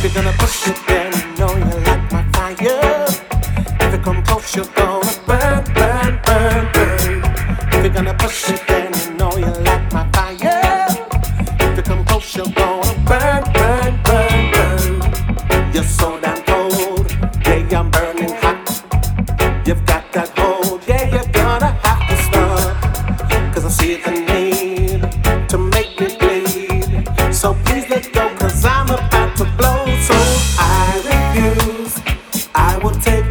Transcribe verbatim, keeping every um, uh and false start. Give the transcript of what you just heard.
If you're gonna push it, then you know you like my fire. If you come close, you're gonna burn, burn, burn, burn. If you're gonna push it, then you know you like my fire. If you come close, you're gonna burn, burn, burn, burn. You're so damn cold, yeah, I'm burning hot. You've got that hold, yeah, you're gonna have to stop. Cause I see the need to make me bleed. So please let go, cause I'm about to blow. So I refuse, I will take